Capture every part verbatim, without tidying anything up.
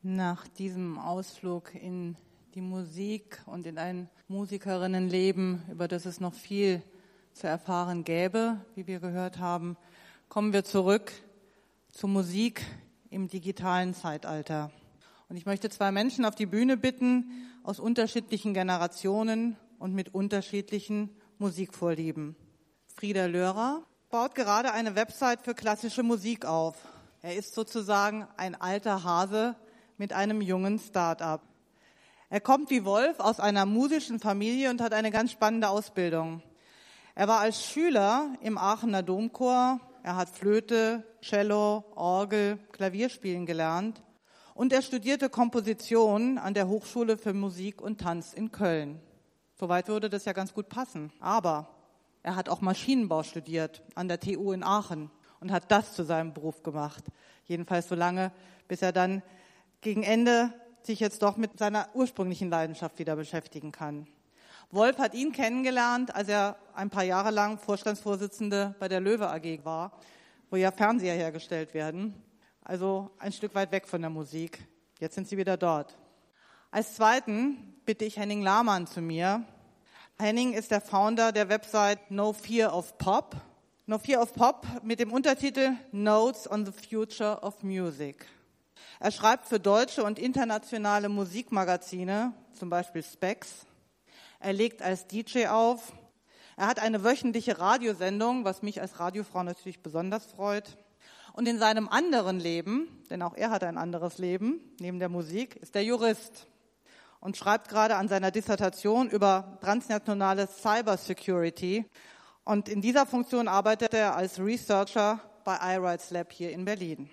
Nach diesem Ausflug in die Musik und in ein Musikerinnenleben, über das es noch viel zu erfahren gäbe, wie wir gehört haben, kommen wir zurück zur Musik im digitalen Zeitalter. Und ich möchte zwei Menschen auf die Bühne bitten, aus unterschiedlichen Generationen und mit unterschiedlichen Musikvorlieben. Frieder Lörer baut gerade eine Website für klassische Musik auf. Er ist sozusagen ein alter Hase mit einem jungen Start-up. Er kommt wie Wolf aus einer musischen Familie und hat eine ganz spannende Ausbildung. Er war als Schüler im Aachener Domchor, er hat Flöte, Cello, Orgel, Klavier spielen gelernt und er studierte Komposition an der Hochschule für Musik und Tanz in Köln. Soweit würde das ja ganz gut passen. Aber er hat auch Maschinenbau studiert an der T U in Aachen und hat das zu seinem Beruf gemacht. Jedenfalls so lange, bis er dann gegen Ende sich jetzt doch mit seiner ursprünglichen Leidenschaft wieder beschäftigen kann. Wolf hat ihn kennengelernt, als er ein paar Jahre lang Vorstandsvorsitzende bei der Löwe A G war, wo ja Fernseher hergestellt werden. Also ein Stück weit weg von der Musik. Jetzt sind sie wieder dort. Als Zweiten bitte ich Henning Lahmann zu mir. Henning ist der Founder der Website No Fear of Pop. No Fear of Pop mit dem Untertitel Notes on the Future of Music. Er schreibt für deutsche und internationale Musikmagazine, zum Beispiel Spex. Er legt als D J auf. Er hat eine wöchentliche Radiosendung, was mich als Radiofrau natürlich besonders freut. Und in seinem anderen Leben, denn auch er hat ein anderes Leben, neben der Musik, ist er Jurist und schreibt gerade an seiner Dissertation über transnationale Cybersecurity. Und in dieser Funktion arbeitet er als Researcher bei iRights Lab hier in Berlin.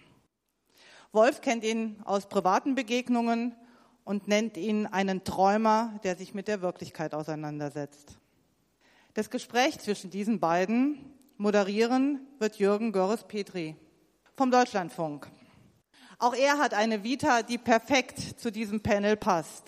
Wolf kennt ihn aus privaten Begegnungen und nennt ihn einen Träumer, der sich mit der Wirklichkeit auseinandersetzt. Das Gespräch zwischen diesen beiden moderieren wird Jürgen Görres-Petri vom Deutschlandfunk. Auch er hat eine Vita, die perfekt zu diesem Panel passt.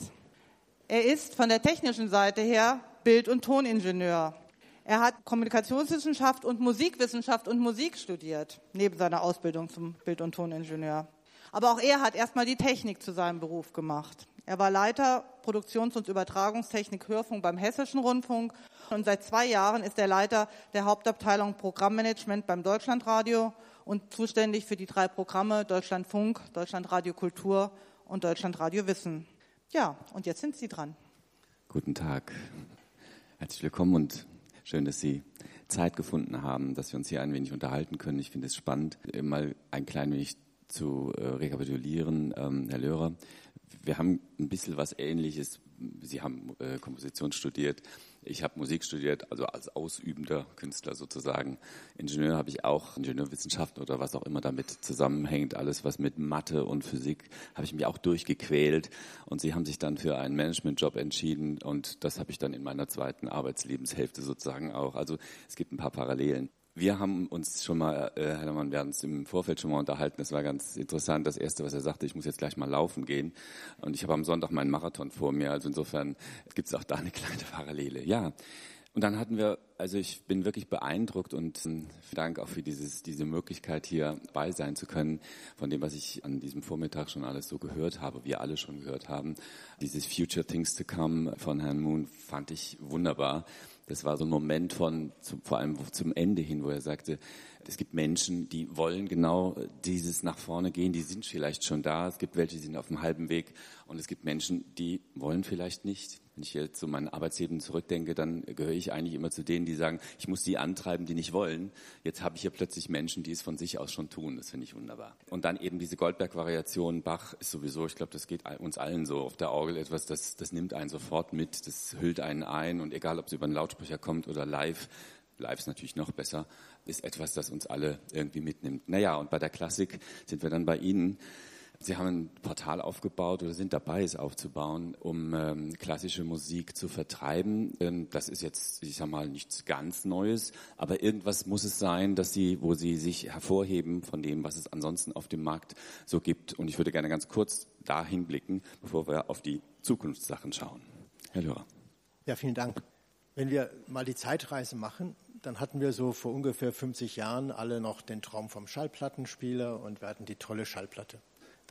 Er ist von der technischen Seite her Bild- und Toningenieur. Er hat Kommunikationswissenschaft und Musikwissenschaft und Musik studiert, neben seiner Ausbildung zum Bild- und Toningenieur. Aber auch er hat erstmal die Technik zu seinem Beruf gemacht. Er war Leiter Produktions- und Übertragungstechnik Hörfunk beim Hessischen Rundfunk und seit zwei Jahren ist er Leiter der Hauptabteilung Programmmanagement beim Deutschlandradio und zuständig für die drei Programme Deutschlandfunk, Deutschlandradio Kultur und Deutschlandradio Wissen. Ja, und jetzt sind Sie dran. Guten Tag, herzlich willkommen und schön, dass Sie Zeit gefunden haben, dass wir uns hier ein wenig unterhalten können. Ich finde es spannend, mal ein klein wenig zu äh, rekapitulieren, ähm, Herr Lörer. Wir haben ein bisschen was Ähnliches. Sie haben äh, Komposition studiert. Ich habe Musik studiert, also als ausübender Künstler sozusagen. Ingenieur habe ich auch, Ingenieurwissenschaften oder was auch immer damit zusammenhängt. Alles, was mit Mathe und Physik, habe ich mich auch durchgequält. Und Sie haben sich dann für einen Managementjob entschieden und das habe ich dann in meiner zweiten Arbeitslebenshälfte sozusagen auch. Also es gibt ein paar Parallelen. Wir haben uns schon mal, äh, Herr Lahmann, wir haben uns im Vorfeld schon mal unterhalten. Das war ganz interessant. Das Erste, was er sagte, ich muss jetzt gleich mal laufen gehen. Und ich habe am Sonntag meinen Marathon vor mir. Also insofern gibt es auch da eine kleine Parallele. Ja. Und dann hatten wir, also ich bin wirklich beeindruckt und äh, vielen Dank auch für dieses, diese Möglichkeit, hier bei sein zu können, von dem, was ich an diesem Vormittag schon alles so gehört habe, wir alle schon gehört haben. Dieses Future Things to Come von Herrn Moon fand ich wunderbar. Das war so ein Moment von, zum, vor allem zum Ende hin, wo er sagte, es gibt Menschen, die wollen genau dieses nach vorne gehen, die sind vielleicht schon da. Es gibt welche, die sind auf dem halben Weg und es gibt Menschen, die wollen vielleicht nicht. Wenn ich jetzt zu meinen Arbeitsleben zurückdenke, dann gehöre ich eigentlich immer zu denen, die sagen, ich muss die antreiben, die nicht wollen. Jetzt habe ich hier plötzlich Menschen, die es von sich aus schon tun. Das finde ich wunderbar. Und dann eben diese Goldberg-Variation. Bach ist sowieso, ich glaube, das geht uns allen so auf der Orgel etwas, das, das nimmt einen sofort mit, das hüllt einen ein. Und egal, ob es über einen Lautsprecher kommt oder live, live ist natürlich noch besser, ist etwas, das uns alle irgendwie mitnimmt. Naja, und bei der Klassik sind wir dann bei Ihnen. Sie haben ein Portal aufgebaut oder sind dabei, es aufzubauen, um ähm, klassische Musik zu vertreiben. Ähm, das ist jetzt, ich sag mal, nichts ganz Neues, aber irgendwas muss es sein, dass Sie, wo Sie sich hervorheben von dem, was es ansonsten auf dem Markt so gibt. Und ich würde gerne ganz kurz dahin blicken, bevor wir auf die Zukunftssachen schauen. Herr Lörer. Ja, vielen Dank. Wenn wir mal die Zeitreise machen, dann hatten wir so vor ungefähr fünfzig Jahren alle noch den Traum vom Schallplattenspieler und wir hatten die tolle Schallplatte.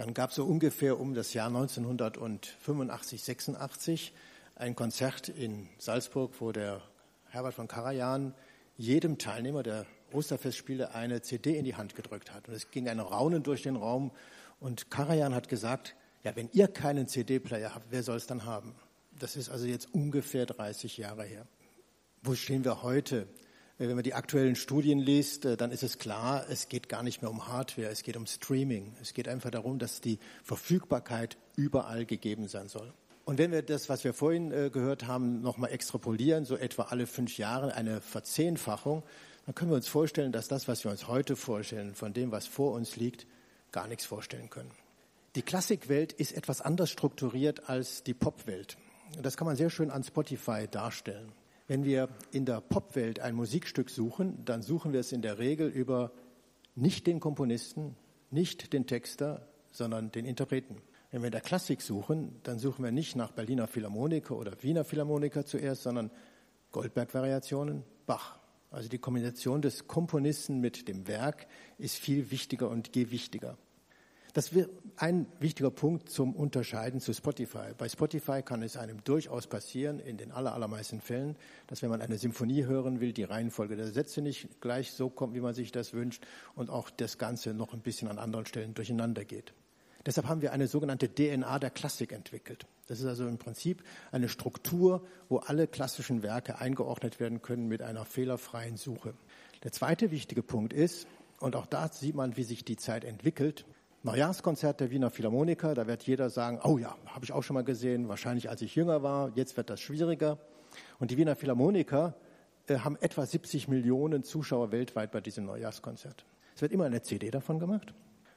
Dann gab es so ungefähr um das Jahr neunzehnhundertfünfundachtzig, sechsundachtzig ein Konzert in Salzburg, wo der Herbert von Karajan jedem Teilnehmer der Osterfestspiele eine C D in die Hand gedrückt hat. Und es ging ein Raunen durch den Raum. Und Karajan hat gesagt, ja, wenn ihr keinen C D-Player habt, wer soll es dann haben? Das ist also jetzt ungefähr dreißig Jahre her. Wo stehen wir heute? Wenn man die aktuellen Studien liest, dann ist es klar, es geht gar nicht mehr um Hardware, es geht um Streaming. Es geht einfach darum, dass die Verfügbarkeit überall gegeben sein soll. Und wenn wir das, was wir vorhin gehört haben, nochmal extrapolieren, so etwa alle fünf Jahre eine Verzehnfachung, dann können wir uns vorstellen, dass das, was wir uns heute vorstellen, von dem, was vor uns liegt, gar nichts vorstellen können. Die Klassikwelt ist etwas anders strukturiert als die Popwelt. Das kann man sehr schön an Spotify darstellen. Wenn wir in der Popwelt ein Musikstück suchen, dann suchen wir es in der Regel über nicht den Komponisten, nicht den Texter, sondern den Interpreten. Wenn wir in der Klassik suchen, dann suchen wir nicht nach Berliner Philharmoniker oder Wiener Philharmoniker zuerst, sondern Goldberg-Variationen, Bach. Also die Kombination des Komponisten mit dem Werk ist viel wichtiger und gewichtiger. Das wäre ein wichtiger Punkt zum Unterscheiden zu Spotify. Bei Spotify kann es einem durchaus passieren, in den aller, allermeisten Fällen, dass wenn man eine Symphonie hören will, die Reihenfolge der Sätze nicht gleich so kommt, wie man sich das wünscht und auch das Ganze noch ein bisschen an anderen Stellen durcheinander geht. Deshalb haben wir eine sogenannte D N A der Klassik entwickelt. Das ist also im Prinzip eine Struktur, wo alle klassischen Werke eingeordnet werden können mit einer fehlerfreien Suche. Der zweite wichtige Punkt ist, und auch da sieht man, wie sich die Zeit entwickelt, Neujahrskonzert der Wiener Philharmoniker, da wird jeder sagen, oh ja, habe ich auch schon mal gesehen, wahrscheinlich als ich jünger war, jetzt wird das schwieriger. Und die Wiener Philharmoniker äh, haben etwa siebzig Millionen Zuschauer weltweit bei diesem Neujahrskonzert. Es wird immer eine C D davon gemacht.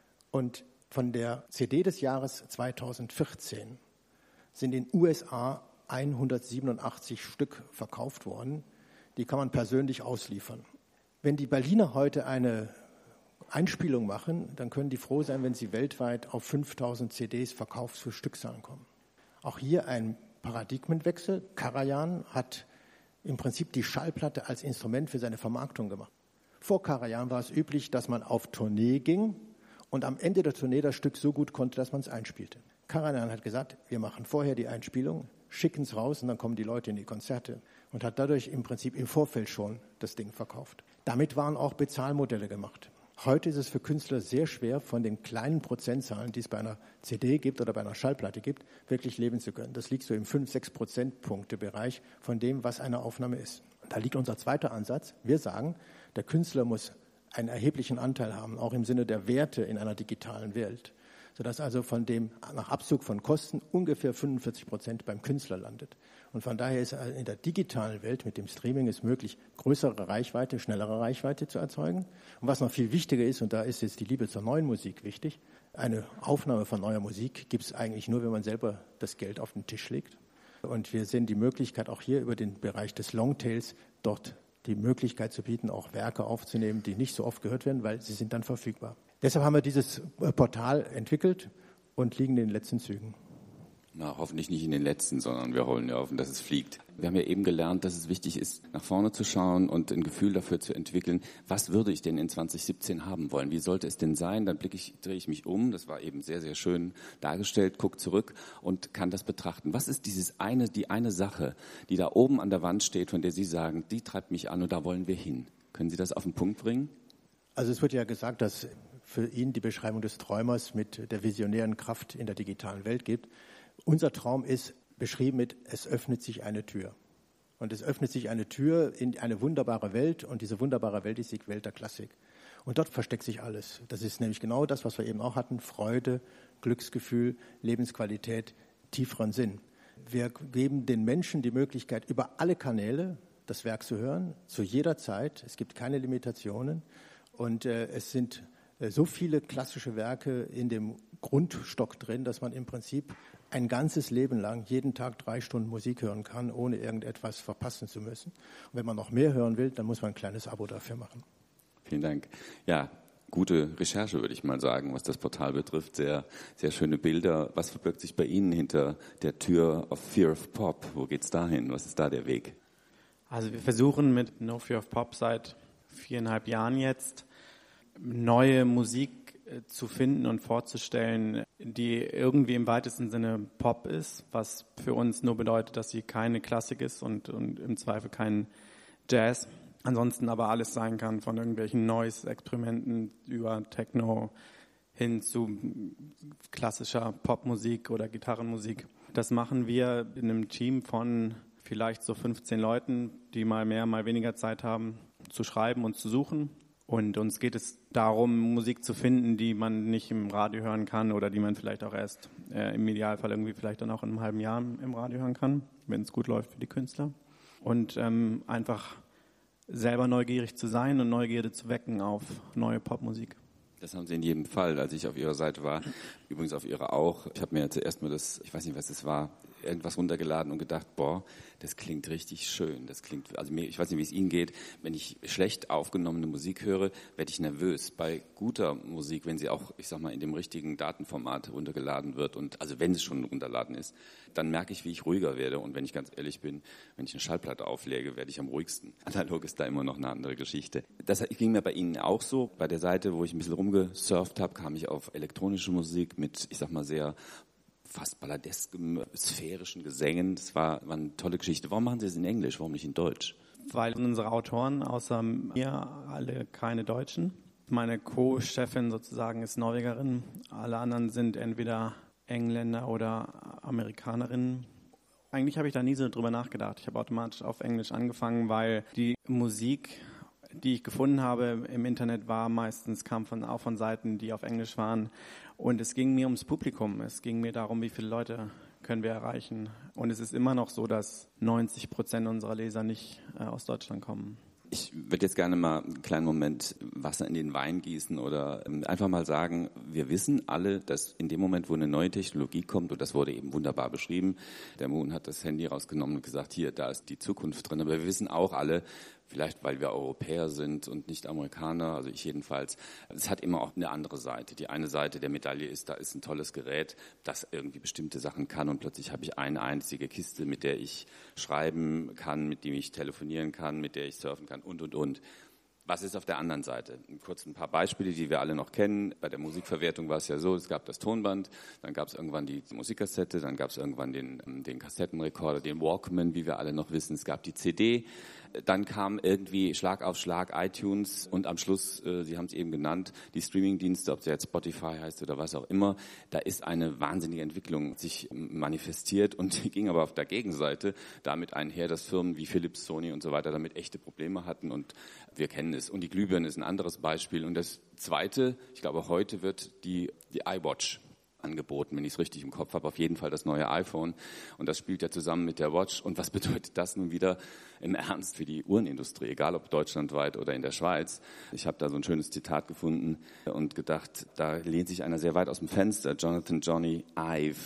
Und von der C D des Jahres zweitausendvierzehn sind in den U S A hundertsiebenundachtzig Stück verkauft worden. Die kann man persönlich ausliefern. Wenn die Berliner heute eine Einspielung machen, dann können die froh sein, wenn sie weltweit auf fünftausend C Ds verkauft für Stückzahlen kommen. Auch hier ein Paradigmenwechsel. Karajan hat im Prinzip die Schallplatte als Instrument für seine Vermarktung gemacht. Vor Karajan war es üblich, dass man auf Tournee ging und am Ende der Tournee das Stück so gut konnte, dass man es einspielte. Karajan hat gesagt, wir machen vorher die Einspielung, schicken es raus und dann kommen die Leute in die Konzerte und hat dadurch im Prinzip im Vorfeld schon das Ding verkauft. Damit waren auch Bezahlmodelle gemacht. Heute ist es für Künstler sehr schwer, von den kleinen Prozentzahlen, die es bei einer C D gibt oder bei einer Schallplatte gibt, wirklich leben zu können. Das liegt so im fünf, sechs Prozentpunkte-Bereich von dem, was eine Aufnahme ist. Und da liegt unser zweiter Ansatz. Wir sagen, der Künstler muss einen erheblichen Anteil haben, auch im Sinne der Werte in einer digitalen Welt, sodass also von dem nach Abzug von Kosten ungefähr fünfundvierzig Prozent beim Künstler landet. Und von daher ist in der digitalen Welt mit dem Streaming es möglich, größere Reichweite, schnellere Reichweite zu erzeugen. Und was noch viel wichtiger ist, und da ist jetzt die Liebe zur neuen Musik wichtig, eine Aufnahme von neuer Musik gibt es eigentlich nur, wenn man selber das Geld auf den Tisch legt. Und wir sehen die Möglichkeit auch hier über den Bereich des Longtails dort die Möglichkeit zu bieten, auch Werke aufzunehmen, die nicht so oft gehört werden, weil sie sind dann verfügbar. Deshalb haben wir dieses Portal entwickelt und liegen in den letzten Zügen. Na, hoffentlich nicht in den letzten, sondern wir holen ja auf, dass es fliegt. Wir haben ja eben gelernt, dass es wichtig ist, nach vorne zu schauen und ein Gefühl dafür zu entwickeln, was würde ich denn in zwanzig siebzehn haben wollen? Wie sollte es denn sein? Dann blicke ich, drehe ich mich um, das war eben sehr, sehr schön dargestellt, gucke zurück und kann das betrachten. Was ist dieses eine, die eine Sache, die da oben an der Wand steht, von der Sie sagen, die treibt mich an und da wollen wir hin? Können Sie das auf den Punkt bringen? Also es wird ja gesagt, dass für ihn die Beschreibung des Träumers mit der visionären Kraft in der digitalen Welt gibt. Unser Traum ist beschrieben mit, es öffnet sich eine Tür. Und es öffnet sich eine Tür in eine wunderbare Welt und diese wunderbare Welt ist die Welt der Klassik. Und dort versteckt sich alles. Das ist nämlich genau das, was wir eben auch hatten, Freude, Glücksgefühl, Lebensqualität, tieferen Sinn. Wir geben den Menschen die Möglichkeit, über alle Kanäle das Werk zu hören, zu jeder Zeit. Es gibt keine Limitationen und äh, es sind äh, so viele klassische Werke in dem Grundstock drin, dass man im Prinzip ein ganzes Leben lang jeden Tag drei Stunden Musik hören kann, ohne irgendetwas verpassen zu müssen. Und wenn man noch mehr hören will, dann muss man ein kleines Abo dafür machen. Vielen Dank. Ja, gute Recherche, würde ich mal sagen, was das Portal betrifft. Sehr, sehr schöne Bilder. Was verbirgt sich bei Ihnen hinter der Tür of Fear of Pop? Wo geht's dahin? Was ist da der Weg? Also wir versuchen mit No Fear of Pop seit viereinhalb Jahren jetzt neue Musik zu finden und vorzustellen die irgendwie im weitesten Sinne Pop ist, was für uns nur bedeutet, dass sie keine Klassik ist und, und im Zweifel kein Jazz. Ansonsten aber alles sein kann, von irgendwelchen Noise-Experimenten über Techno hin zu klassischer Popmusik oder Gitarrenmusik. Das machen wir in einem Team von vielleicht so fünfzehn Leuten, die mal mehr, mal weniger Zeit haben, zu schreiben und zu suchen. Und uns geht es darum, Musik zu finden, die man nicht im Radio hören kann oder die man vielleicht auch erst äh, im Idealfall irgendwie vielleicht dann auch in einem halben Jahr im Radio hören kann, wenn es gut läuft für die Künstler. Und ähm, einfach selber neugierig zu sein und Neugierde zu wecken auf neue Popmusik. Das haben Sie in jedem Fall. Als ich auf Ihrer Seite war, übrigens auf Ihrer auch, ich habe mir zuerst mal das, ich weiß nicht, was das war, irgendwas runtergeladen und gedacht, boah, das klingt richtig schön. Das klingt, also mir, ich weiß nicht, wie es Ihnen geht, wenn ich schlecht aufgenommene Musik höre, werde ich nervös. Bei guter Musik, wenn sie auch, ich sag mal, in dem richtigen Datenformat runtergeladen wird und also wenn es schon runterladen ist, dann merke ich, wie ich ruhiger werde. Und wenn ich ganz ehrlich bin, wenn ich eine Schallplatte auflege, werde ich am ruhigsten. Analog ist da immer noch eine andere Geschichte. Das ging mir bei Ihnen auch so. Bei der Seite, wo ich ein bisschen rumgesurft habe, kam ich auf elektronische Musik mit, ich sag mal, sehr fast balladesken, sphärischen Gesängen. Das war, war eine tolle Geschichte. Warum machen Sie es in Englisch? Warum nicht in Deutsch? Weil unsere Autoren, außer mir, alle keine Deutschen. Meine Co-Chefin sozusagen ist Norwegerin. Alle anderen sind entweder Engländer oder Amerikanerinnen. Eigentlich habe ich da nie so drüber nachgedacht. Ich habe automatisch auf Englisch angefangen, weil die Musik, die ich gefunden habe im Internet, war meistens, kam von, auch von Seiten, die auf Englisch waren. Und es ging mir ums Publikum. Es ging mir darum, wie viele Leute können wir erreichen. Und es ist immer noch so, dass neunzig Prozent unserer Leser nicht äh, aus Deutschland kommen. Ich würde jetzt gerne mal einen kleinen Moment Wasser in den Wein gießen oder einfach mal sagen, wir wissen alle, dass in dem Moment, wo eine neue Technologie kommt, und das wurde eben wunderbar beschrieben, der Moon hat das Handy rausgenommen und gesagt, hier, da ist die Zukunft drin. Aber wir wissen auch alle, vielleicht weil wir Europäer sind und nicht Amerikaner, also ich jedenfalls, es hat immer auch eine andere Seite. Die eine Seite der Medaille ist, da ist ein tolles Gerät, das irgendwie bestimmte Sachen kann und plötzlich habe ich eine einzige Kiste, mit der ich schreiben kann, mit dem ich telefonieren kann, mit der ich surfen kann und, und, und. Was ist auf der anderen Seite? Kurz ein paar Beispiele, die wir alle noch kennen. Bei der Musikverwertung war es ja so, es gab das Tonband, dann gab es irgendwann die Musikkassette, dann gab es irgendwann den, den Kassettenrekorder, den Walkman, wie wir alle noch wissen, es gab die C D. Dann kam irgendwie Schlag auf Schlag iTunes und am Schluss, äh, Sie haben es eben genannt, die Streamingdienste, ob es jetzt Spotify heißt oder was auch immer, da ist eine wahnsinnige Entwicklung sich manifestiert und die ging aber auf der Gegenseite damit einher, dass Firmen wie Philips, Sony und so weiter damit echte Probleme hatten und wir kennen es. Und die Glühbirne ist ein anderes Beispiel. Und das Zweite, ich glaube heute wird die, die iWatch angeboten, wenn ich es richtig im Kopf habe, auf jeden Fall das neue iPhone. Und das spielt ja zusammen mit der Watch. Und was bedeutet das nun wieder im Ernst für die Uhrenindustrie, egal ob deutschlandweit oder in der Schweiz? Ich habe da so ein schönes Zitat gefunden und gedacht, da lehnt sich einer sehr weit aus dem Fenster, Jonathan Johnny Ive.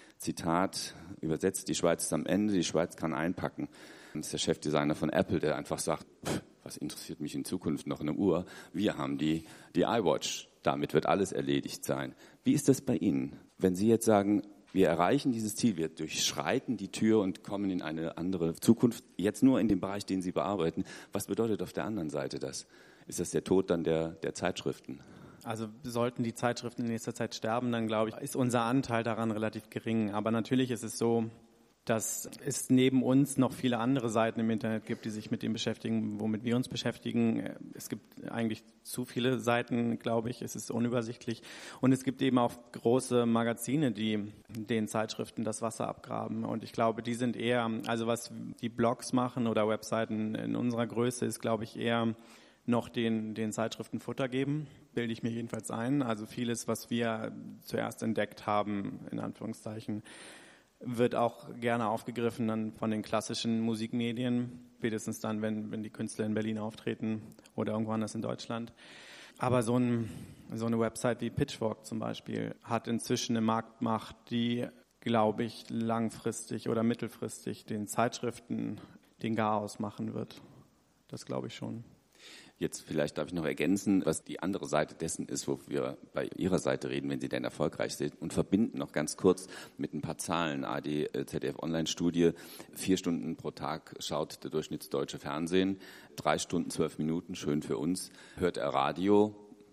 Zitat, übersetzt, die Schweiz ist am Ende, die Schweiz kann einpacken. Das ist der Chefdesigner von Apple, der einfach sagt, pff, was interessiert mich in Zukunft noch eine Uhr? Wir haben die, die iWatch. Damit wird alles erledigt sein. Wie ist das bei Ihnen? Wenn Sie jetzt sagen, wir erreichen dieses Ziel, wir durchschreiten die Tür und kommen in eine andere Zukunft, jetzt nur in dem Bereich, den Sie bearbeiten, was bedeutet auf der anderen Seite das? Ist das der Tod dann der, der Zeitschriften? Also sollten die Zeitschriften in nächster Zeit sterben, dann glaube ich, ist unser Anteil daran relativ gering. Aber natürlich ist es so, dass es neben uns noch viele andere Seiten im Internet gibt, die sich mit dem beschäftigen, womit wir uns beschäftigen. Es gibt eigentlich zu viele Seiten, glaube ich. Es ist unübersichtlich. Und es gibt eben auch große Magazine, die den Zeitschriften das Wasser abgraben. Und ich glaube, die sind eher, also was die Blogs machen oder Webseiten in unserer Größe, ist, glaube ich, eher noch den, den Zeitschriften Futter geben, bilde ich mir jedenfalls ein. Also vieles, was wir zuerst entdeckt haben, in Anführungszeichen, wird auch gerne aufgegriffen dann von den klassischen Musikmedien, spätestens dann, wenn, wenn die Künstler in Berlin auftreten oder irgendwo anders in Deutschland. Aber so, ein, so eine Website wie Pitchfork zum Beispiel hat inzwischen eine Marktmacht, die, glaube ich, langfristig oder mittelfristig den Zeitschriften den Garaus machen wird. Das glaube ich schon. Jetzt vielleicht darf ich noch ergänzen, was die andere Seite dessen ist, wo wir bei Ihrer Seite reden, wenn Sie denn erfolgreich sind, und verbinden noch ganz kurz mit ein paar Zahlen. A R D, Z D F-Online-Studie, vier Stunden pro Tag schaut der Durchschnittsdeutsche Fernsehen, drei Stunden, zwölf Minuten, schön für uns, hört er Radio,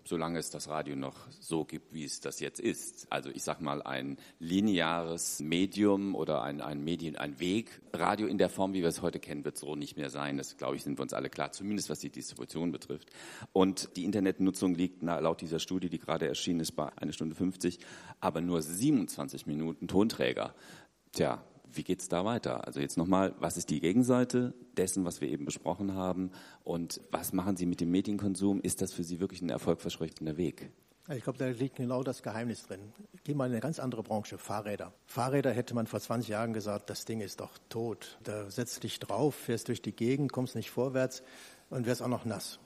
solange es das Radio noch so gibt, wie es das jetzt ist. Also ich sag mal, ein lineares Medium oder ein, ein Medien, ein Weg. Radio in der Form, wie wir es heute kennen, wird so nicht mehr sein. Das, glaube ich, sind wir uns alle klar, zumindest was die Distribution betrifft. Und die Internetnutzung liegt na, laut dieser Studie, die gerade erschienen ist, bei einer Stunde fünfzig, aber nur siebenundzwanzig Minuten Tonträger. Tja, wie geht's da weiter? Also jetzt nochmal, was ist die Gegenseite dessen, was wir eben besprochen haben? Und was machen Sie mit dem Medienkonsum? Ist das für Sie wirklich ein erfolgversprechender Weg? Ich glaube, da liegt genau das Geheimnis drin. Gehen wir in eine ganz andere Branche, Fahrräder. Fahrräder hätte man vor zwanzig Jahren gesagt, das Ding ist doch tot. Da setzt dich drauf, fährst durch die Gegend, kommst nicht vorwärts und wirst auch noch nass.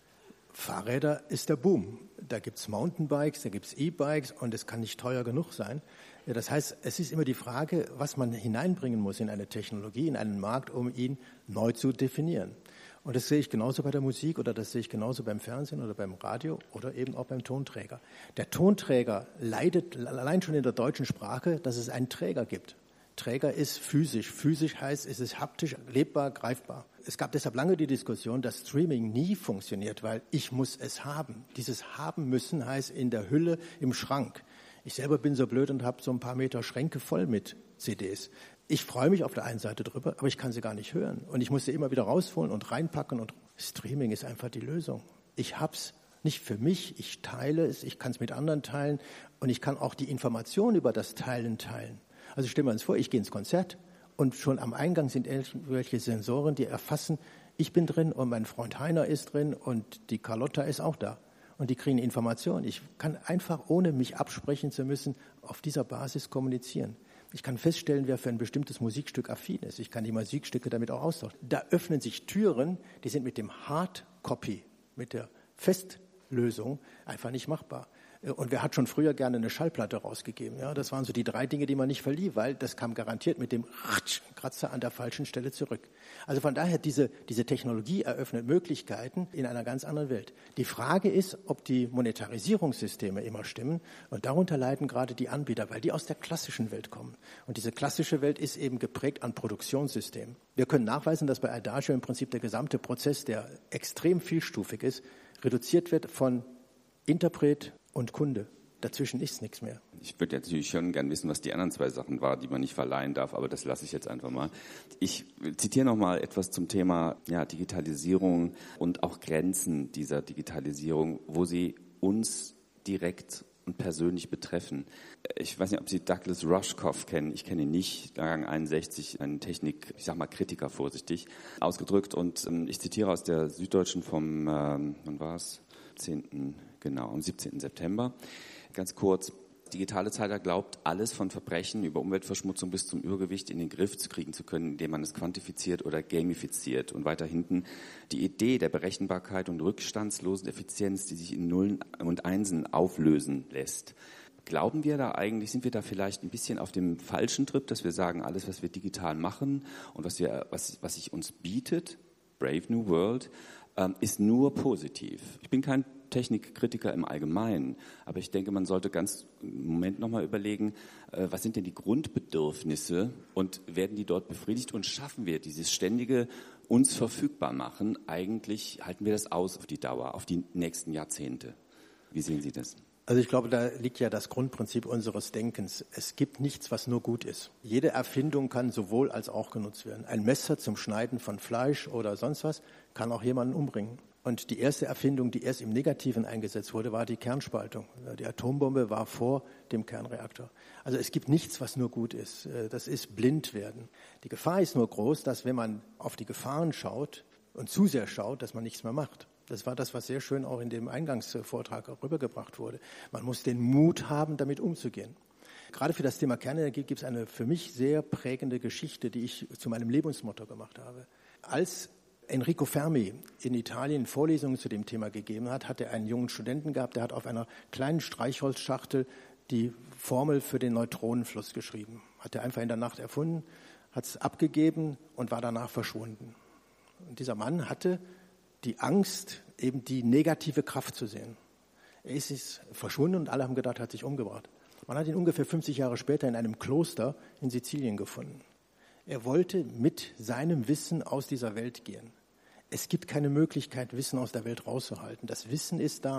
Fahrräder ist der Boom. Da gibt's Mountainbikes, da gibt's E-Bikes und es kann nicht teuer genug sein. Das heißt, es ist immer die Frage, was man hineinbringen muss in eine Technologie, in einen Markt, um ihn neu zu definieren. Und das sehe ich genauso bei der Musik oder das sehe ich genauso beim Fernsehen oder beim Radio oder eben auch beim Tonträger. Der Tonträger leidet allein schon in der deutschen Sprache, dass es einen Träger gibt. Träger ist physisch. Physisch heißt, es ist haptisch, lebbar, greifbar. Es gab deshalb lange die Diskussion, dass Streaming nie funktioniert, weil ich muss es haben. Dieses haben müssen heißt in der Hülle, im Schrank. Ich selber bin so blöd und habe so ein paar Meter Schränke voll mit C Ds. Ich freue mich auf der einen Seite drüber, aber ich kann sie gar nicht hören. Und ich muss sie immer wieder rausholen und reinpacken. Und Streaming ist einfach die Lösung. Ich hab's nicht für mich, ich teile es, ich kann es mit anderen teilen und ich kann auch die Informationen über das Teilen teilen. Also stellen wir uns vor, ich gehe ins Konzert und schon am Eingang sind irgendwelche Sensoren, die erfassen, ich bin drin und mein Freund Heiner ist drin und die Carlotta ist auch da. Und die kriegen Informationen. Ich kann einfach, ohne mich absprechen zu müssen, auf dieser Basis kommunizieren. Ich kann feststellen, wer für ein bestimmtes Musikstück affin ist. Ich kann die Musikstücke damit auch austauschen. Da öffnen sich Türen, die sind mit dem Hardcopy, mit der Festlösung einfach nicht machbar. Und wer hat schon früher gerne eine Schallplatte rausgegeben? Ja, das waren so die drei Dinge, die man nicht verlieh, weil das kam garantiert mit dem Kratzer an der falschen Stelle zurück. Also von daher, diese, diese Technologie eröffnet Möglichkeiten in einer ganz anderen Welt. Die Frage ist, ob die Monetarisierungssysteme immer stimmen. Und darunter leiden gerade die Anbieter, weil die aus der klassischen Welt kommen. Und diese klassische Welt ist eben geprägt an Produktionssystemen. Wir können nachweisen, dass bei Adagio im Prinzip der gesamte Prozess, der extrem vielstufig ist, reduziert wird von Interpret und Kunde. Dazwischen ist nichts mehr. Ich würde natürlich schon gern wissen, was die anderen zwei Sachen waren, die man nicht verleihen darf, aber das lasse ich jetzt einfach mal. Ich zitiere noch mal etwas zum Thema ja, Digitalisierung und auch Grenzen dieser Digitalisierung, wo sie uns direkt und persönlich betreffen. Ich weiß nicht, ob Sie Douglas Rushkoff kennen. Ich kenne ihn nicht. Jahrgang einundsechzig, ein Technik, ich sag mal Kritiker vorsichtig ausgedrückt. Und ähm, ich zitiere aus der Süddeutschen vom, ähm, wann war es? zehnten Genau, am siebzehnten September. Ganz kurz, digitale Zeitalter glaubt, alles von Verbrechen über Umweltverschmutzung bis zum Übergewicht in den Griff zu kriegen zu können, indem man es quantifiziert oder gamifiziert. Und weiter hinten die Idee der Berechenbarkeit und rückstandslosen Effizienz, die sich in Nullen und Einsen auflösen lässt. Glauben wir da eigentlich, sind wir da vielleicht ein bisschen auf dem falschen Trip, dass wir sagen, alles, was wir digital machen und was, wir, was, was sich uns bietet, Brave New World, ähm, ist nur positiv. Ich bin kein Technikkritiker im Allgemeinen, aber ich denke, man sollte ganz im Moment nochmal überlegen, äh, was sind denn die Grundbedürfnisse und werden die dort befriedigt und schaffen wir dieses ständige uns verfügbar machen? Eigentlich halten wir das aus auf die Dauer, auf die nächsten Jahrzehnte. Wie sehen Sie das? Also ich glaube, da liegt ja das Grundprinzip unseres Denkens. Es gibt nichts, was nur gut ist. Jede Erfindung kann sowohl als auch genutzt werden. Ein Messer zum Schneiden von Fleisch oder sonst was kann auch jemanden umbringen. Und die erste Erfindung, die erst im Negativen eingesetzt wurde, war die Kernspaltung. Die Atombombe war vor dem Kernreaktor. Also es gibt nichts, was nur gut ist. Das ist blind werden. Die Gefahr ist nur groß, dass wenn man auf die Gefahren schaut und zu sehr schaut, dass man nichts mehr macht. Das war das, was sehr schön auch in dem Eingangsvortrag rübergebracht wurde. Man muss den Mut haben, damit umzugehen. Gerade für das Thema Kernenergie gibt es eine für mich sehr prägende Geschichte, die ich zu meinem Lebensmotto gemacht habe. Als Enrico Fermi in Italien Vorlesungen zu dem Thema gegeben hat, hat er einen jungen Studenten gehabt, der hat auf einer kleinen Streichholzschachtel die Formel für den Neutronenfluss geschrieben. Hat er einfach in der Nacht erfunden, hat es abgegeben und war danach verschwunden. Und dieser Mann hatte die Angst, eben die negative Kraft zu sehen. Er ist, ist verschwunden und alle haben gedacht, er hat sich umgebracht. Man hat ihn ungefähr fünfzig Jahre später in einem Kloster in Sizilien gefunden. Er wollte mit seinem Wissen aus dieser Welt gehen. Es gibt keine Möglichkeit, Wissen aus der Welt rauszuhalten. Das Wissen ist da.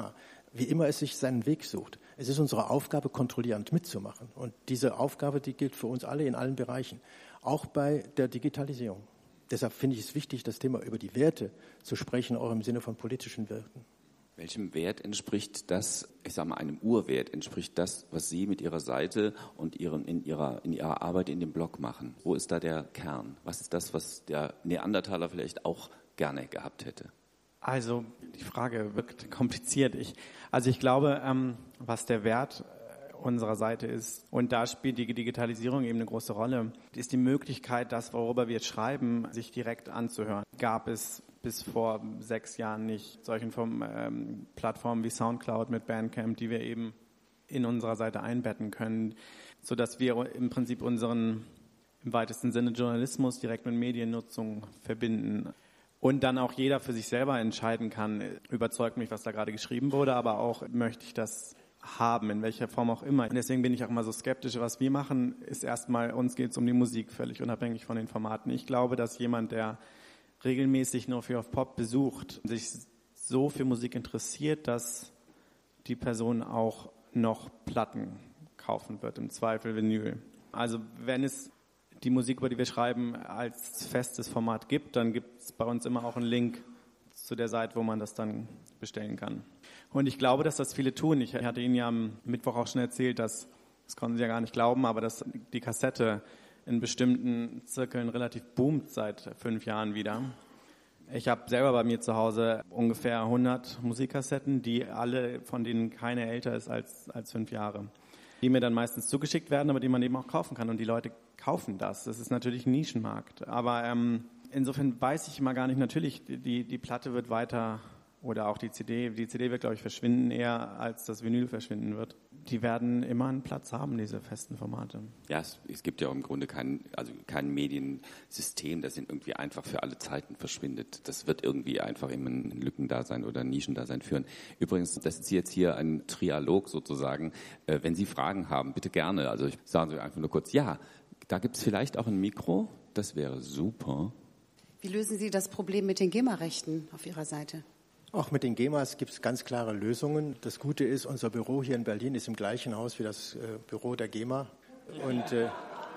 wie immer es sich seinen Weg sucht. Es ist unsere Aufgabe, kontrollierend mitzumachen. Und diese Aufgabe, die gilt für uns alle in allen Bereichen, auch bei der Digitalisierung. Deshalb finde ich es wichtig, das Thema über die Werte zu sprechen, auch im Sinne von politischen Werten. Welchem Wert entspricht das, ich sage mal einem Urwert, entspricht das, was Sie mit Ihrer Seite und ihren, in, ihrer, in Ihrer Arbeit in dem Blog machen? Wo ist da der Kern? Was ist das, was der Neandertaler vielleicht auch gerne gehabt hätte? Also die Frage wirkt kompliziert. Ich, also ich glaube, ähm, was der Wert unserer Seite ist, und da spielt die Digitalisierung eben eine große Rolle, ist die Möglichkeit, das, worüber wir jetzt schreiben, sich direkt anzuhören. Gab es bis vor sechs Jahren nicht. Solchen vom, ähm, Plattformen wie Soundcloud mit Bandcamp, die wir eben in unserer Seite einbetten können, sodass wir im Prinzip unseren im weitesten Sinne Journalismus direkt mit Mediennutzung verbinden. Und dann auch jeder für sich selber entscheiden kann, überzeugt mich, was da gerade geschrieben wurde, aber auch möchte ich das haben, in welcher Form auch immer. Und deswegen bin ich auch immer so skeptisch. Was wir machen, ist erstmal, uns geht es um die Musik, völlig unabhängig von den Formaten. Ich glaube, dass jemand, der regelmäßig No Fear of Pop besucht, sich so für Musik interessiert, dass die Person auch noch Platten kaufen wird, im Zweifel Vinyl. Also wenn es die Musik, über die wir schreiben, als festes Format gibt, dann gibt es bei uns immer auch einen Link zu der Seite, wo man das dann bestellen kann. Und ich glaube, dass das viele tun. Ich hatte Ihnen ja am Mittwoch auch schon erzählt, dass, das konnten Sie ja gar nicht glauben, aber dass die Kassette in bestimmten Zirkeln relativ boomt seit fünf Jahren wieder. Ich habe selber bei mir zu Hause ungefähr hundert Musikkassetten, die alle, von denen keine älter ist als, als fünf Jahre. Die mir dann meistens zugeschickt werden, aber die man eben auch kaufen kann. Und die Leute kaufen das. Das ist natürlich ein Nischenmarkt. Aber ähm, insofern weiß ich immer gar nicht, natürlich, die, die Platte wird weiter, oder auch die C D, die C D wird, glaube ich, verschwinden eher, als das Vinyl verschwinden wird. Die werden immer einen Platz haben, diese festen Formate. Ja, es, es gibt ja im Grunde kein, also kein Mediensystem, das irgendwie einfach für alle Zeiten verschwindet. Das wird irgendwie einfach immer ein Lückendasein oder ein Nischendasein führen. Übrigens, das ist jetzt hier ein Trialog sozusagen. Äh, wenn Sie Fragen haben, bitte gerne. Also ich sagen Sie einfach nur kurz, ja, da gibt es vielleicht auch ein Mikro. Das wäre super. Wie lösen Sie das Problem mit den GEMA-Rechten auf Ihrer Seite? Auch mit den GEMAs gibt es ganz klare Lösungen. Das Gute ist, unser Büro hier in Berlin ist im gleichen Haus wie das äh, Büro der GEMA. Und, äh,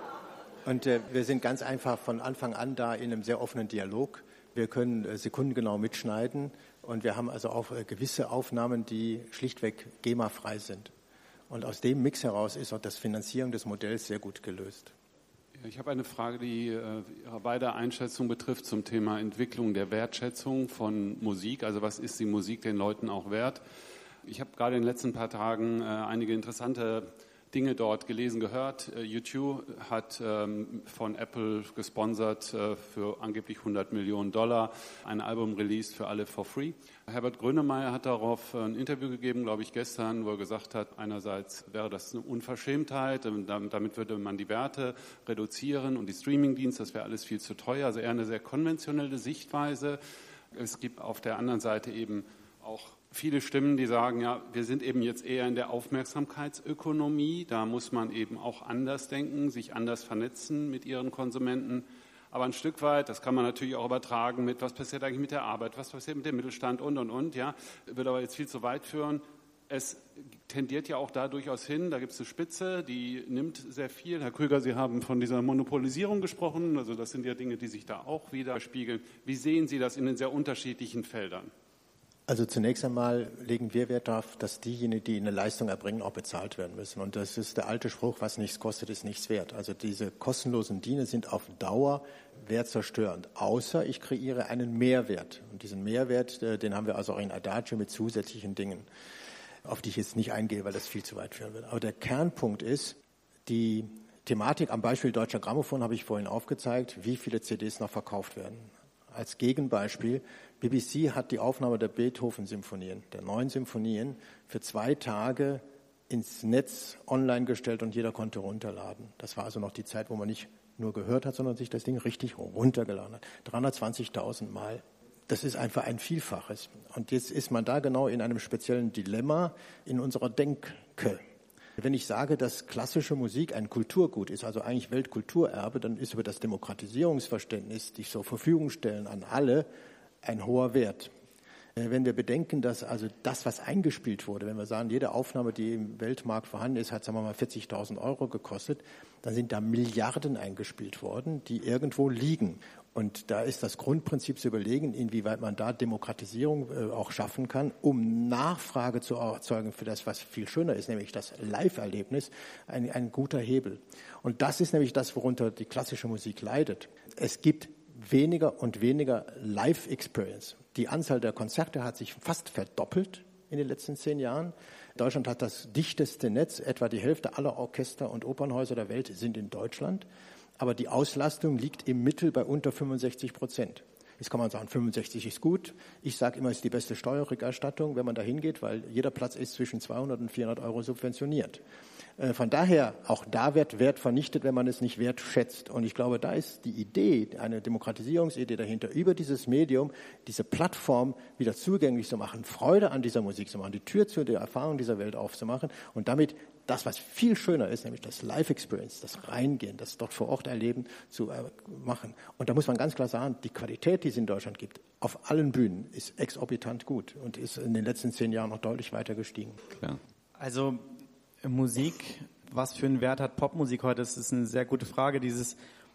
und äh, wir sind ganz einfach von Anfang an da in einem sehr offenen Dialog. Wir können äh, sekundengenau mitschneiden und wir haben also auch äh, gewisse Aufnahmen, die schlichtweg GEMA-frei sind. Und aus dem Mix heraus ist auch das Finanzieren des Modells sehr gut gelöst. Ich habe eine Frage, die äh, Ihre beide Einschätzung betrifft zum Thema Entwicklung der Wertschätzung von Musik. Also was ist die Musik den Leuten auch wert? Ich habe gerade in den letzten paar Tagen äh, einige interessante Dinge dort gelesen, gehört. U zwei hat ähm, von Apple gesponsert äh, für angeblich hundert Millionen Dollar ein Album released für alle for free. Herbert Grönemeyer hat darauf ein Interview gegeben, glaube ich gestern, wo er gesagt hat, einerseits wäre das eine Unverschämtheit, damit würde man die Werte reduzieren und die Streamingdienste, das wäre alles viel zu teuer. Also eher eine sehr konventionelle Sichtweise. Es gibt auf der anderen Seite eben auch viele Stimmen, die sagen, ja, wir sind eben jetzt eher in der Aufmerksamkeitsökonomie. Da muss man eben auch anders denken, sich anders vernetzen mit ihren Konsumenten. Aber ein Stück weit, das kann man natürlich auch übertragen mit, was passiert eigentlich mit der Arbeit, was passiert mit dem Mittelstand und, und, und. Ja, wird aber jetzt viel zu weit führen. Es tendiert ja auch da durchaus hin, da gibt es eine Spitze, die nimmt sehr viel. Herr Krüger, Sie haben von dieser Monopolisierung gesprochen. Also das sind ja Dinge, die sich da auch widerspiegeln. Wie sehen Sie das in den sehr unterschiedlichen Feldern? Also zunächst einmal legen wir Wert darauf, dass diejenigen, die eine Leistung erbringen, auch bezahlt werden müssen. Und das ist der alte Spruch, was nichts kostet, ist nichts wert. Also diese kostenlosen Dienste sind auf Dauer wertzerstörend, außer ich kreiere einen Mehrwert. Und diesen Mehrwert, den haben wir also auch in Adagio mit zusätzlichen Dingen, auf die ich jetzt nicht eingehe, weil das viel zu weit führen würde. Aber der Kernpunkt ist, die Thematik am Beispiel Deutscher Grammophon habe ich vorhin aufgezeigt, wie viele C Ds noch verkauft werden. Als Gegenbeispiel, B B C hat die Aufnahme der Beethoven-Symphonien, der neun Symphonien, für zwei Tage ins Netz online gestellt und jeder konnte runterladen. Das war also noch die Zeit, wo man nicht nur gehört hat, sondern sich das Ding richtig runtergeladen hat. dreihundertzwanzigtausend Mal. Das ist einfach ein Vielfaches. Und jetzt ist man da genau in einem speziellen Dilemma in unserer Denke. Wenn ich sage, dass klassische Musik ein Kulturgut ist, also eigentlich Weltkulturerbe, dann ist über das Demokratisierungsverständnis, die zur Verfügung stellen an alle, ein hoher Wert. Wenn wir bedenken, dass also das, was eingespielt wurde, wenn wir sagen, jede Aufnahme, die im Weltmarkt vorhanden ist, hat, sagen wir mal, vierzigtausend Euro gekostet, dann sind da Milliarden eingespielt worden, die irgendwo liegen. Und da ist das Grundprinzip zu überlegen, inwieweit man da Demokratisierung äh, auch schaffen kann, um Nachfrage zu erzeugen für das, was viel schöner ist, nämlich das Live-Erlebnis, ein, ein guter Hebel. Und das ist nämlich das, worunter die klassische Musik leidet. Es gibt weniger und weniger Live-Experience. Die Anzahl der Konzerte hat sich fast verdoppelt in den letzten zehn Jahren. Deutschland hat das dichteste Netz. Etwa die Hälfte aller Orchester und Opernhäuser der Welt sind in Deutschland. Aber die Auslastung liegt im Mittel bei unter fünfundsechzig Prozent. Jetzt kann man sagen, fünfundsechzig ist gut. Ich sage immer, es ist die beste Steuerrückerstattung, wenn man da hingeht, weil jeder Platz ist zwischen zweihundert und vierhundert Euro subventioniert. Von daher, auch da wird Wert vernichtet, wenn man es nicht wertschätzt. Und ich glaube, da ist die Idee, eine Demokratisierungsidee dahinter, über dieses Medium, diese Plattform wieder zugänglich zu machen, Freude an dieser Musik zu machen, die Tür zu der Erfahrung dieser Welt aufzumachen und damit das, was viel schöner ist, nämlich das Live-Experience, das Reingehen, das dort vor Ort erleben, zu machen. Und da muss man ganz klar sagen, die Qualität, die es in Deutschland gibt, auf allen Bühnen, ist exorbitant gut und ist in den letzten zehn Jahren noch deutlich weiter gestiegen. Klar. Also Musik, was für einen Wert hat Popmusik heute? Das ist eine sehr gute Frage. Dieses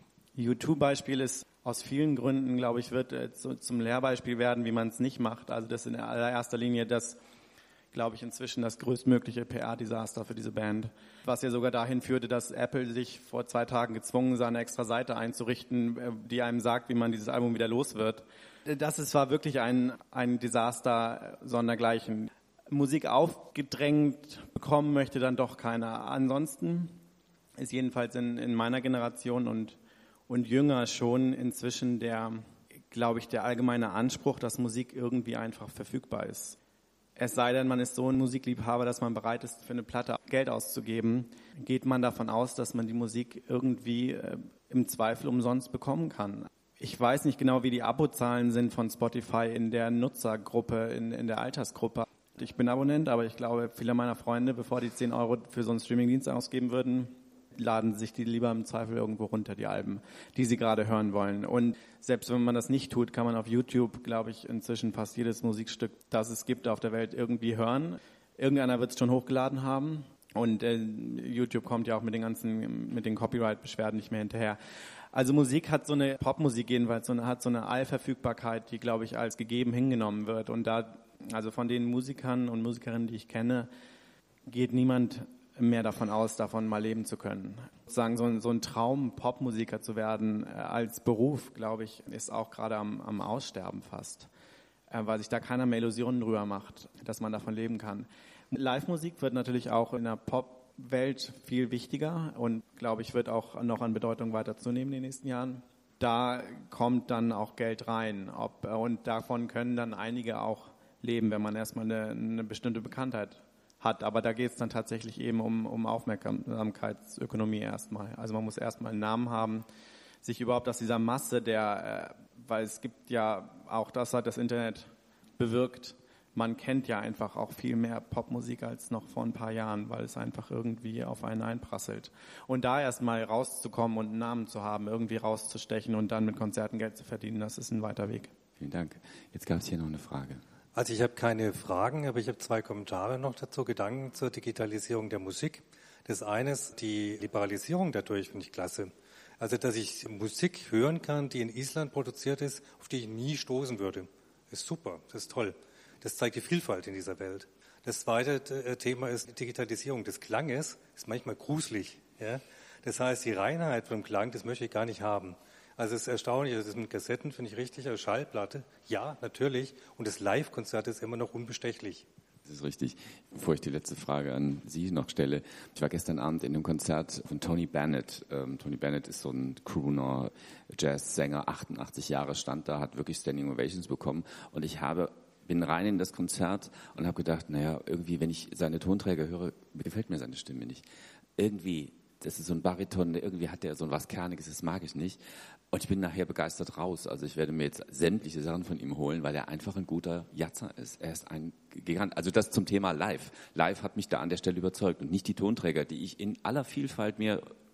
U zwei Beispiel ist aus vielen Gründen, glaube ich, wird äh, zu, zum Lehrbeispiel werden, wie man es nicht macht. Also das in allererster Linie das, glaube ich, inzwischen das größtmögliche P R-Desaster für diese Band. Was ja sogar dahin führte, dass Apple sich vor zwei Tagen gezwungen sah, eine extra Seite einzurichten, äh, die einem sagt, wie man dieses Album wieder los wird. Das ist, war wirklich ein, ein Desaster sondergleichen. Musik aufgedrängt bekommen möchte dann doch keiner. Ansonsten ist jedenfalls in, in meiner Generation und, und jünger schon inzwischen der, glaube ich, der allgemeine Anspruch, dass Musik irgendwie einfach verfügbar ist. Es sei denn, man ist so ein Musikliebhaber, dass man bereit ist, für eine Platte Geld auszugeben, geht man davon aus, dass man die Musik irgendwie äh, im Zweifel umsonst bekommen kann. Ich weiß nicht genau, wie die Abozahlen sind von Spotify in der Nutzergruppe, in, in der Altersgruppe. Ich bin Abonnent, aber ich glaube, viele meiner Freunde, bevor die zehn Euro für so einen Streamingdienst ausgeben würden, laden sich die lieber im Zweifel irgendwo runter, die Alben, die sie gerade hören wollen. Und selbst wenn man das nicht tut, kann man auf YouTube, glaube ich, inzwischen fast jedes Musikstück, das es gibt auf der Welt, irgendwie hören. Irgendeiner wird es schon hochgeladen haben. Und äh, YouTube kommt ja auch mit den ganzen, mit den Copyright-Beschwerden nicht mehr hinterher. Also Musik hat so eine, Popmusik jedenfalls, so eine, hat so eine Allverfügbarkeit, die, glaube ich, als gegeben hingenommen wird. Und da, also von den Musikern und Musikerinnen, die ich kenne, geht niemand mehr davon aus, davon mal leben zu können. Sozusagen so ein, so ein Traum, Popmusiker zu werden äh, als Beruf, glaube ich, ist auch gerade am, am Aussterben fast, äh, weil sich da keiner mehr Illusionen drüber macht, dass man davon leben kann. Live-Musik wird natürlich auch in der Pop-Welt viel wichtiger und, glaube ich, wird auch noch an Bedeutung weiter zunehmen in den nächsten Jahren. Da kommt dann auch Geld rein, ob, und davon können dann einige auch leben, wenn man erstmal eine, eine bestimmte Bekanntheit hat. Aber da geht es dann tatsächlich eben um, um Aufmerksamkeitsökonomie erstmal. Also man muss erstmal einen Namen haben, sich überhaupt aus dieser Masse der, äh, weil es gibt ja auch, das hat das Internet bewirkt, man kennt ja einfach auch viel mehr Popmusik als noch vor ein paar Jahren, weil es einfach irgendwie auf einen einprasselt. Und da erstmal rauszukommen und einen Namen zu haben, irgendwie rauszustechen und dann mit Konzerten Geld zu verdienen, das ist ein weiter Weg. Vielen Dank. Jetzt gab es hier noch eine Frage. Also ich habe keine Fragen, aber ich habe zwei Kommentare noch dazu, Gedanken zur Digitalisierung der Musik. Das eine ist die Liberalisierung dadurch, finde ich klasse. Also dass ich Musik hören kann, die in Island produziert ist, auf die ich nie stoßen würde. Das ist super, das ist toll. Das zeigt die Vielfalt in dieser Welt. Das zweite Thema ist die Digitalisierung des Klanges. Das ist manchmal gruselig. Ja? Das heißt, die Reinheit vom Klang, das möchte ich gar nicht haben. Also es ist erstaunlich, das ist mit Kassetten, finde ich richtig, also Schallplatte, ja, natürlich. Und das Live-Konzert ist immer noch unbestechlich. Das ist richtig. Bevor ich die letzte Frage an Sie noch stelle, ich war gestern Abend in einem Konzert von Tony Bennett. Ähm, Tony Bennett ist so ein Crooner, Jazzsänger, achtundachtzig Jahre, stand da, hat wirklich Standing Ovations bekommen. Und ich habe, bin rein in das Konzert und habe gedacht, naja, irgendwie, wenn ich seine Tonträger höre, gefällt mir seine Stimme nicht. Irgendwie, das ist so ein Bariton, irgendwie hat der so was Kerniges, das mag ich nicht. Und ich bin nachher begeistert raus. Also ich werde mir jetzt sämtliche Sachen von ihm holen, weil er einfach ein guter Jatzer ist. Er ist ein Gigant. Also das zum Thema Live. Live hat mich da an der Stelle überzeugt und nicht die Tonträger, die ich in aller Vielfalt mir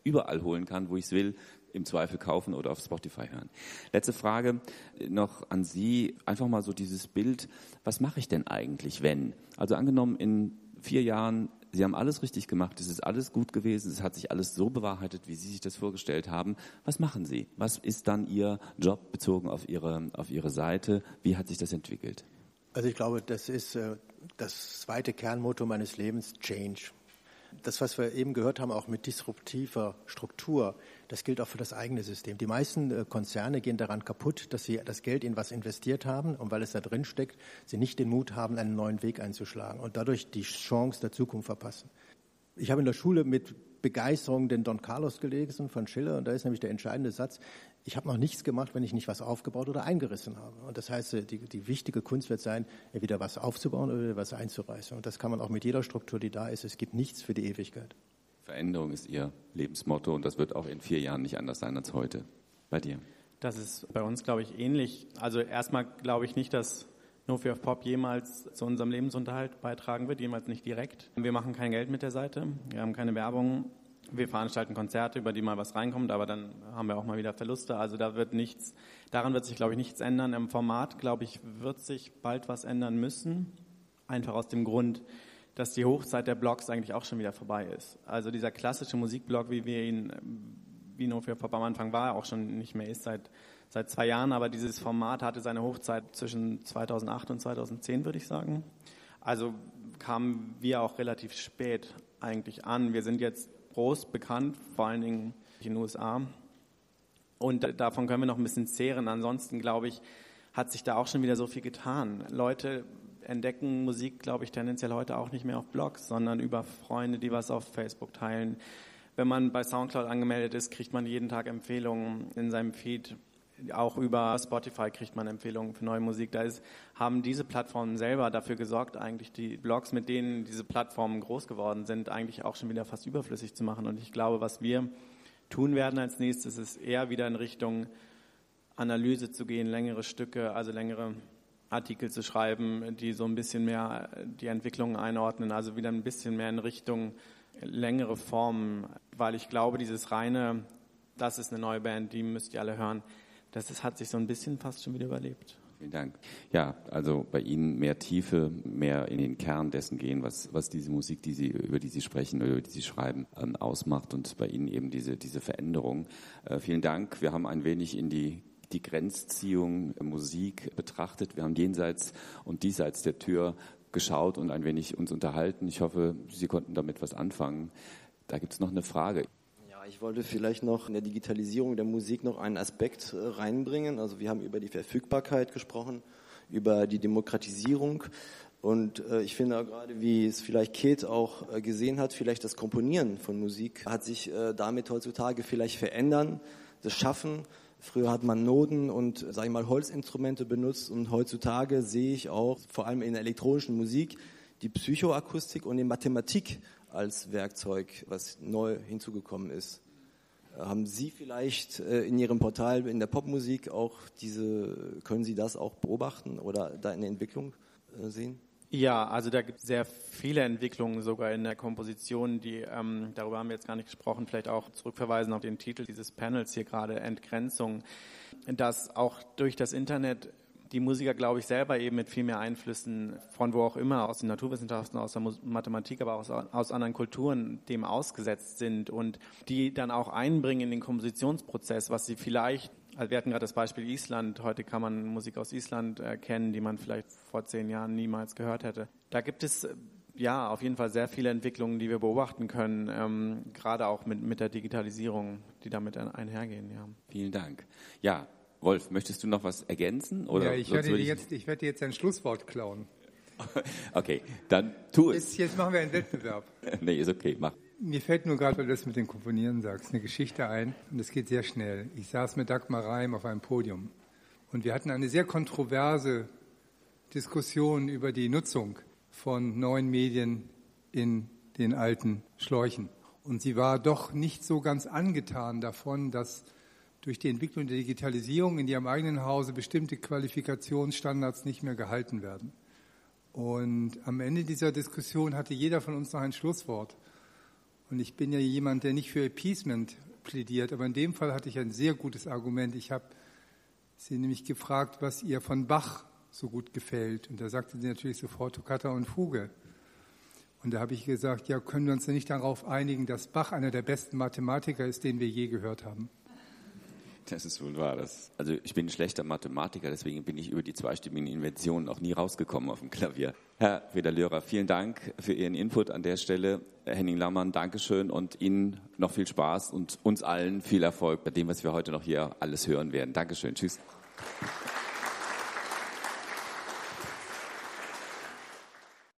überall holen kann, wo ich es will, im Zweifel kaufen oder auf Spotify hören. Letzte Frage noch an Sie, einfach mal so dieses Bild, was mache ich denn eigentlich, wenn? Also angenommen, in vier Jahren, Sie haben alles richtig gemacht, es ist alles gut gewesen, es hat sich alles so bewahrheitet, wie Sie sich das vorgestellt haben. Was machen Sie? Was ist dann Ihr Job bezogen auf Ihre, auf Ihre Seite? Wie hat sich das entwickelt? Also ich glaube, das ist äh, das zweite Kernmotto meines Lebens, Change. Das, was wir eben gehört haben, auch mit disruptiver Struktur, das gilt auch für das eigene System. Die meisten äh, Konzerne gehen daran kaputt, dass sie das Geld in was investiert haben und weil es da drin steckt, sie nicht den Mut haben, einen neuen Weg einzuschlagen und dadurch die Chance der Zukunft verpassen. Ich habe in der Schule mit Begeisterung den Don Carlos gelesen von Schiller und da ist nämlich der entscheidende Satz, ich habe noch nichts gemacht, wenn ich nicht was aufgebaut oder eingerissen habe. Und das heißt, die, die wichtige Kunst wird sein, wieder was aufzubauen oder wieder was einzureißen. Und das kann man auch mit jeder Struktur, die da ist. Es gibt nichts für die Ewigkeit. Veränderung ist Ihr Lebensmotto und das wird auch in vier Jahren nicht anders sein als heute. Bei dir? Das ist bei uns, glaube ich, ähnlich. Also erstmal glaube ich nicht, dass No Fear of Pop jemals zu unserem Lebensunterhalt beitragen wird, jemals nicht direkt. Wir machen kein Geld mit der Seite, wir haben keine Werbung. Wir veranstalten Konzerte, über die mal was reinkommt, aber dann haben wir auch mal wieder Verluste. Also da wird nichts, daran wird sich, glaube ich, nichts ändern. Im Format, glaube ich, wird sich bald was ändern müssen. Einfach aus dem Grund, dass die Hochzeit der Blogs eigentlich auch schon wieder vorbei ist. Also dieser klassische Musikblog, wie wir ihn, wie No Fear of Pop am Anfang war, auch schon nicht mehr ist seit, seit zwei Jahren. Aber dieses Format hatte seine Hochzeit zwischen zweitausendacht und zweitausendzehn, würde ich sagen. Also kamen wir auch relativ spät eigentlich an. Wir sind jetzt groß bekannt, vor allen Dingen in den U S A. Und davon können wir noch ein bisschen zehren. Ansonsten, glaube ich, hat sich da auch schon wieder so viel getan. Leute entdecken Musik, glaube ich, tendenziell heute auch nicht mehr auf Blogs, sondern über Freunde, die was auf Facebook teilen. Wenn man bei Soundcloud angemeldet ist, kriegt man jeden Tag Empfehlungen in seinem Feed. Auch über Spotify kriegt man Empfehlungen für neue Musik. Da ist, haben diese Plattformen selber dafür gesorgt, eigentlich die Blogs, mit denen diese Plattformen groß geworden sind, eigentlich auch schon wieder fast überflüssig zu machen. Und ich glaube, was wir tun werden als nächstes, ist eher wieder in Richtung Analyse zu gehen, längere Stücke, also längere Artikel zu schreiben, die so ein bisschen mehr die Entwicklungen einordnen, also wieder ein bisschen mehr in Richtung längere Formen, weil ich glaube, dieses reine, das ist eine neue Band, die müsst ihr alle hören, das ist, hat sich so ein bisschen fast schon wieder überlebt. Vielen Dank. Ja, also bei Ihnen mehr Tiefe, mehr in den Kern dessen gehen, was, was diese Musik, die Sie, über die Sie sprechen oder über die Sie schreiben, ähm, ausmacht und bei Ihnen eben diese, diese Veränderung. Äh, vielen Dank. Wir haben ein wenig in die, die Grenzziehung Musik betrachtet. Wir haben jenseits und diesseits der Tür geschaut und ein wenig uns unterhalten. Ich hoffe, Sie konnten damit was anfangen. Da gibt es noch eine Frage. Ich wollte vielleicht noch in der Digitalisierung der Musik noch einen Aspekt reinbringen. Also wir haben über die Verfügbarkeit gesprochen, über die Demokratisierung und äh, ich finde auch gerade, wie es vielleicht Kate auch äh, gesehen hat, vielleicht das Komponieren von Musik hat sich äh, damit heutzutage vielleicht verändern, das Schaffen. Früher hat man Noten und, sag ich mal, Holzinstrumente benutzt und heutzutage sehe ich auch, vor allem in der elektronischen Musik, die Psychoakustik und die Mathematik als Werkzeug, was neu hinzugekommen ist. Haben Sie vielleicht in Ihrem Portal in der Popmusik auch diese, können Sie das auch beobachten oder da eine Entwicklung sehen? Ja, also da gibt es sehr viele Entwicklungen sogar in der Komposition, die, ähm, darüber haben wir jetzt gar nicht gesprochen, vielleicht auch zurückverweisen auf den Titel dieses Panels hier gerade, Entgrenzung, dass auch durch das Internet die Musiker, glaube ich, selber eben mit viel mehr Einflüssen von wo auch immer, aus den Naturwissenschaften, aus der Mathematik, aber auch aus, aus anderen Kulturen dem ausgesetzt sind und die dann auch einbringen in den Kompositionsprozess, was sie vielleicht, also wir hatten gerade das Beispiel Island, heute kann man Musik aus Island äh, kennen, die man vielleicht vor zehn Jahren niemals gehört hätte. Da gibt es ja auf jeden Fall sehr viele Entwicklungen, die wir beobachten können, ähm, gerade auch mit, mit der Digitalisierung, die damit einhergehen. Ja. Vielen Dank. Ja, Wolf, möchtest du noch was ergänzen? Oder ja, ich werde, ich... Jetzt, ich werde jetzt ein Schlusswort klauen. Okay, dann tu es. Jetzt, jetzt machen wir einen Wettbewerb. Nee, ist okay, mach. Mir fällt nur gerade, weil du das mit dem Komponieren sagst, eine Geschichte ein und es geht sehr schnell. Ich saß mit Dagmar Reim auf einem Podium und wir hatten eine sehr kontroverse Diskussion über die Nutzung von neuen Medien in den alten Schläuchen. Und sie war doch nicht so ganz angetan davon, dass durch die Entwicklung der Digitalisierung in ihrem eigenen Hause bestimmte Qualifikationsstandards nicht mehr gehalten werden. Und am Ende dieser Diskussion hatte jeder von uns noch ein Schlusswort. Und ich bin ja jemand, der nicht für Appeasement plädiert, aber in dem Fall hatte ich ein sehr gutes Argument. Ich habe sie nämlich gefragt, was ihr von Bach so gut gefällt. Und da sagte sie natürlich sofort Toccata und Fuge. Und da habe ich gesagt, ja, können wir uns denn nicht darauf einigen, dass Bach einer der besten Mathematiker ist, den wir je gehört haben? Das ist wohl wahr. Das, also ich bin ein schlechter Mathematiker, deswegen bin ich über die zweistimmigen Inversionen auch nie rausgekommen auf dem Klavier. Herr Reda-Lörer, vielen Dank für Ihren Input an der Stelle. Herr Henning-Laumann, Dankeschön und Ihnen noch viel Spaß und uns allen viel Erfolg bei dem, was wir heute noch hier alles hören werden. Dankeschön. Tschüss.